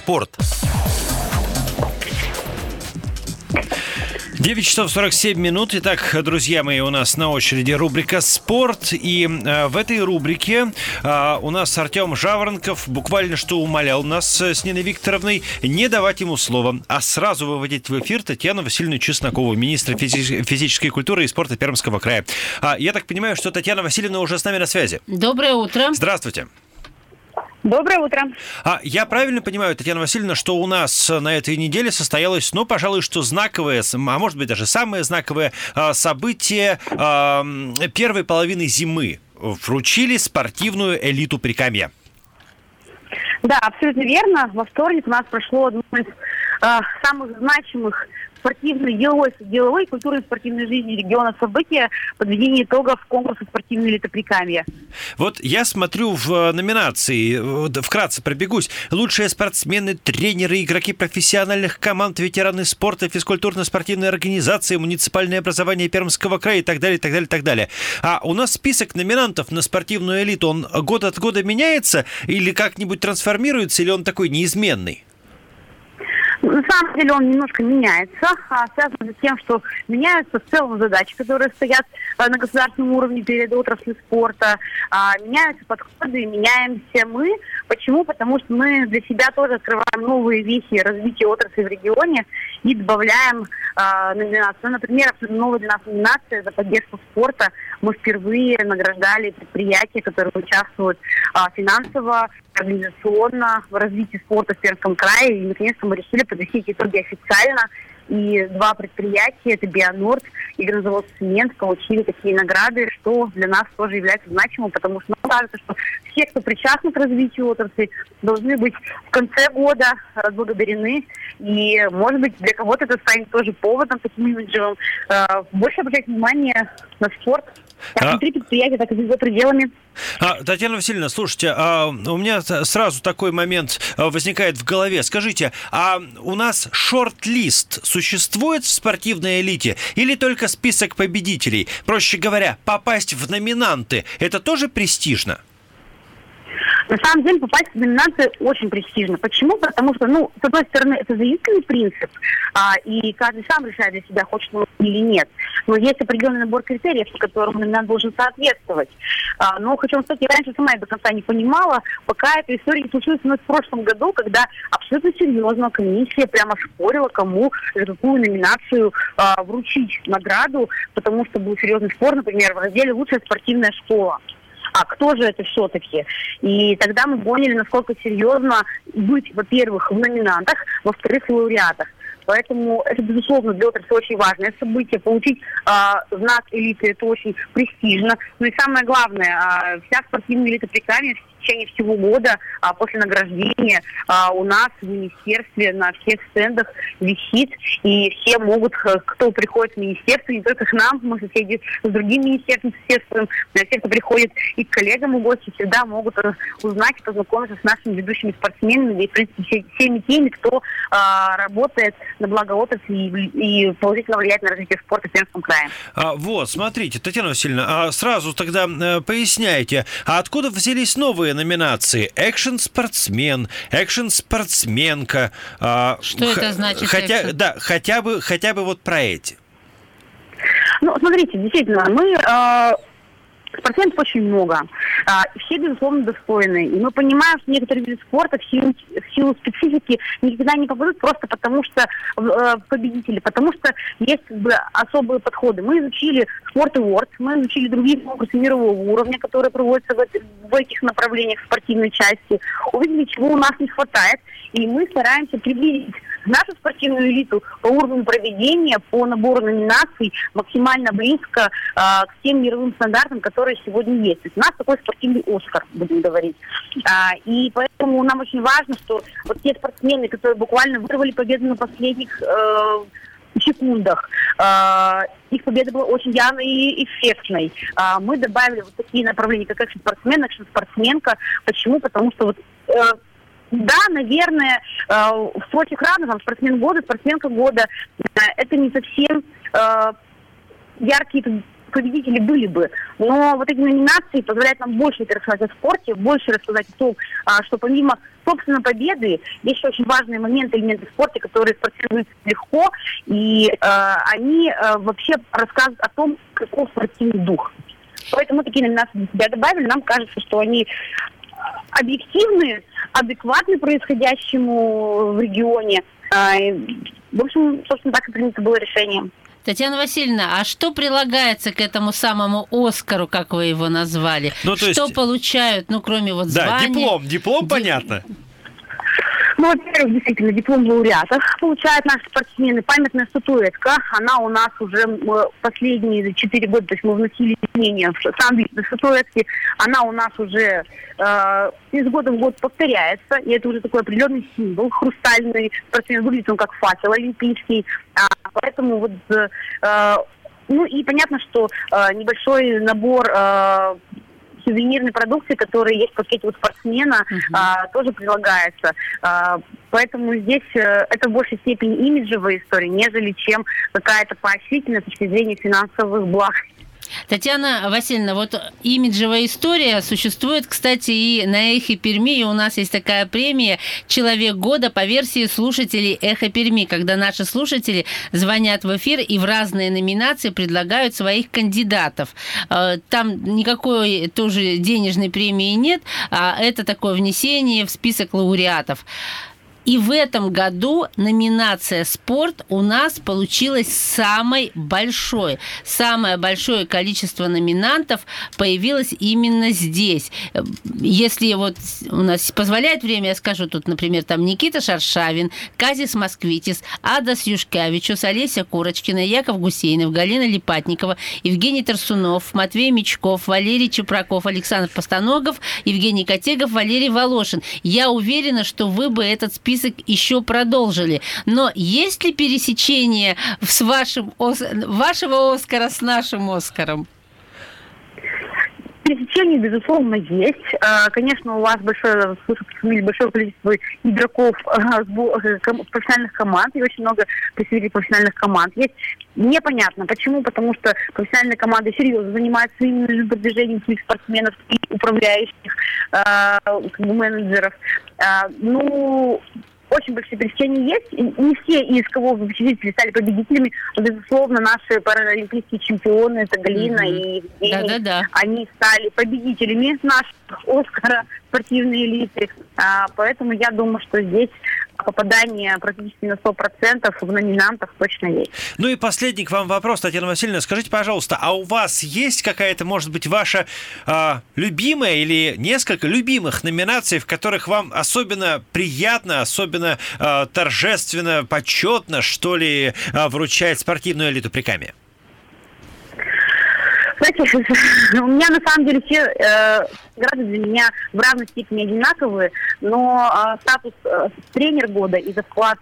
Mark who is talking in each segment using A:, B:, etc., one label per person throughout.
A: спорт. 9 часов 47 минут. Итак, друзья мои, у нас на очереди рубрика «Спорт». И в этой рубрике у нас Артем Жаворонков буквально что умолял нас с Ниной Викторовной не давать ему слова, а сразу выводить в эфир Татьяну Васильевну Чеснокову, министра физической культуры и спорта Пермского края. Я так понимаю, что Татьяна Васильевна уже с нами на связи.
B: Доброе утро.
A: Здравствуйте.
C: Доброе утро.
A: Я правильно понимаю, Татьяна Васильевна, что у нас на этой неделе состоялось, пожалуй, что знаковое, а может быть даже самое знаковое событие первой половины зимы. Вручили спортивную элиту Прикамья.
C: Да, абсолютно верно. Во вторник у нас прошло одно из самых значимых спортивной, деловой, культурной спортивной жизни региона события подведение итогов конкурса спортивной элиты Прикамья.
A: Вот я смотрю в номинации, вкратце пробегусь: лучшие спортсмены, тренеры, игроки профессиональных команд, ветераны спорта, физкультурно-спортивные организации, муниципальное образование Пермского края и так далее, так далее, так далее. А у нас список номинантов на спортивную элиту, он год от года меняется или как-нибудь трансформируется, или он такой неизменный?
C: На самом деле он немножко меняется, связано с тем, что меняются в целом задачи, которые стоят на государственном уровне перед отраслью спорта, меняются подходы, меняемся мы. Почему? Потому что мы для себя тоже открываем новые вехи развития отрасли в регионе и добавляем номинацию. Например, новая для нас номинация за поддержку спорта. Мы впервые награждали предприятия, которые участвуют финансово, организационно в развитии спорта в Пермском крае. И наконец-то мы решили подвести итоги официально. И два предприятия, это Бионорд и Горнозавод «Цемент», получили такие награды, что для нас тоже является значимым, потому что нам кажется, что все, кто причастны к развитию отрасли, должны быть в конце года разблагодарены. И, может быть, для кого-то это станет тоже поводом, таким имиджевым, больше обращать внимание на спорт. Как внутри предприятия, так и за его пределами.
A: Татьяна Васильевна, слушайте, у меня сразу такой момент возникает в голове. Скажите, а у нас шорт-лист существует в спортивной элите или только список победителей? Проще говоря, попасть в номинанты – это тоже престижно?
C: На самом деле попасть в номинацию очень престижно. Почему? Потому что, с одной стороны, это заисканный принцип, и каждый сам решает для себя, хочет он или нет. Но есть определенный набор критериев, которым номинант должен соответствовать. Но хочу вам сказать, я раньше сама до конца не понимала, пока эта история не случилась у нас в прошлом году, когда абсолютно серьезно комиссия прямо спорила, кому за какую номинацию вручить награду, потому что был серьезный спор, например, в разделе «Лучшая спортивная школа». А кто же это все-таки? И тогда мы поняли, насколько серьезно быть, во-первых, в номинантах, во-вторых, в лауреатах. Поэтому это, безусловно, для отрасли очень важное событие. Получить знак элиты – это очень престижно. Ну и самое главное, вся спортивная элита Прикамья в течение всего года после награждения у нас в министерстве на всех стендах висит. И все могут, кто приходит в министерство, не только к нам, мы соседи с другим министерством соседствуем, но все, кто приходит и к коллегам в гости, всегда могут узнать и познакомиться с нашими ведущими спортсменами и, в принципе, всеми теми, кто работает на благо отрасли и положительно влияет на развитие спорта в Пермском крае.
A: Вот, смотрите, Татьяна Васильевна, сразу тогда поясняйте, откуда взялись новые номинации? Экшн-спортсмен, экшн-спортсменка.
B: Что это значит?
A: Хотя бы вот про эти.
C: Смотрите, действительно, мы... Спортсменов очень много. Все, безусловно, достойны. И мы понимаем, что некоторые виды спорта в силу специфики никогда не попадут просто потому, что победители, потому что есть особые подходы. Мы изучили Sport Awards, мы изучили другие конкурсы мирового уровня, которые проводятся в этих направлениях в спортивной части, увидели, чего у нас не хватает, и мы стараемся приблизить нашу спортивную элиту по уровню проведения, по набору номинаций максимально близко к тем мировым стандартам, которые сегодня есть. То есть у нас такой спортивный Оскар, будем говорить. И поэтому нам очень важно, что вот те спортсмены, которые буквально вырвали победу на последних секундах, их победа была очень явной и эффектной. Мы добавили вот такие направления, как экшн-спортсмен, экшн-спортсменка. Почему? Потому что да, наверное, в прочих равных, спортсмен года, спортсменка года, это не совсем яркие победители были бы. Но вот эти номинации позволяют нам больше рассказать о спорте, больше рассказать о том, что помимо собственно, победы, есть очень важные элементы в спорте, которые спортсмены легко, и они вообще рассказывают о том, каков спортивный дух. Поэтому такие номинации для себя добавили. Нам кажется, что они объективны, адекватны происходящему в регионе. В общем, собственно, так и принято было решение.
B: Татьяна Васильевна, а что прилагается к этому самому Оскару, как вы его назвали? Что получают, кроме звания?
A: Да, диплом, понятно.
C: Во-первых, действительно, диплом лауреата получают наши спортсмены. Памятная статуэтка, она у нас уже последние 4 года, то есть мы вносили изменения в сам вид статуэтки, она у нас уже из года в год повторяется, и это уже такой определенный символ хрустальный. Спортсмен выглядит он как факел олимпийский, поэтому и понятно, что небольшой набор сувенирной продукции, которая есть в пакете у спортсмена, тоже прилагается. Поэтому здесь это в большей степени имиджевая история, нежели чем какая-то поощрительная с точки зрения финансовых благ.
B: Татьяна Васильевна, имиджевая история существует, кстати, и на «Эхе Перми», и у нас есть такая премия «Человек года» по версии слушателей «Эхо Перми», когда наши слушатели звонят в эфир и в разные номинации предлагают своих кандидатов. Там никакой тоже денежной премии нет, а это такое внесение в список лауреатов. И в этом году номинация «Спорт» у нас получилась самой большой. Самое большое количество номинантов появилось именно здесь. Если у нас позволяет время, я скажу тут, например, там Никита Шаршавин, Казис Москвитис, Адас Юшкевичус, Олеся Курочкина, Яков Гусейнов, Галина Липатникова, Евгений Тарсунов, Матвей Мечков, Валерий Чепраков, Александр Постаногов, Евгений Котегов, Валерий Волошин. Я уверена, что вы бы этот список еще продолжили. Но есть ли пересечение вашего Оскара с нашим Оскаром?
C: Пересечение, безусловно, есть. Конечно, у вас большое количество игроков профессиональных команд, и очень много представителей профессиональных команд есть. Непонятно. Почему? Потому что профессиональные команды серьезно занимаются именно продвижением своих спортсменов и управляющих менеджеров. Очень большие пересечения есть. Не все из кого вы перечислили стали победителями, но, безусловно, наши паралимпийские чемпионы, это Галина и Евгений, они стали победителями наших Оскара спортивной элиты. Поэтому я думаю, что здесь попадание практически на 100% в номинантах точно есть.
A: И последний к вам вопрос, Татьяна Васильевна. Скажите, пожалуйста, а у вас есть какая-то, может быть, ваша любимая или несколько любимых номинаций, в которых вам особенно приятно, особенно торжественно, почетно, что ли, вручать спортивную элиту при КАМе?
C: Знаете, у меня на самом деле все награды для меня в равной степени одинаковые, но статус тренер года и за вклад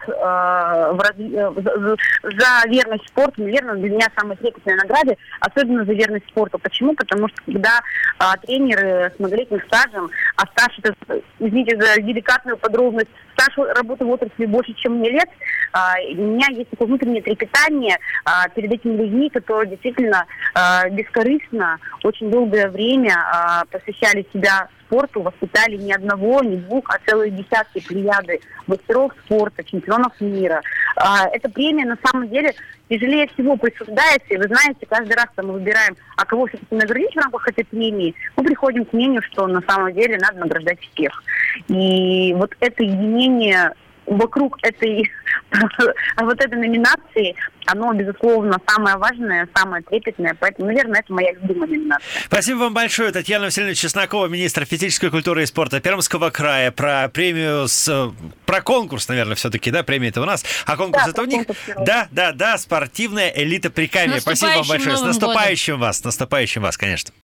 C: за верность спорту, наверное, для меня самые трепетные награды, особенно за верность спорту. Почему? Потому что когда тренеры с многолетним стажем, а стаж, это, извините за деликатную подробность, стаж работы в отрасли больше, чем мне лет, у меня есть такое внутреннее трепетание перед этими людьми, которые действительно бескорыстно очень долгое время посвящали себя спорту, воспитали не одного, не двух, а целые десятки плеяды мастеров спорта, чемпионов мира. Эта премия на самом деле тяжелее всего присуждается, и вы знаете, каждый раз, когда мы выбираем, а кого все-таки наградить в рамках этой премии, мы приходим к мнению, что на самом деле надо награждать всех. И вот это единение вокруг этой номинации, оно, безусловно, самое важное, самое трепетное, поэтому, наверное, это моя любимая номинация.
A: Спасибо вам большое, Татьяна Васильевна Чеснокова, министр физической культуры и спорта Пермского края, про премию, про конкурс, наверное, все-таки, да, премия-то у нас, а конкурс это у них? Да, спортивная элита при КАМе. Спасибо вам большое, с наступающим вас, конечно.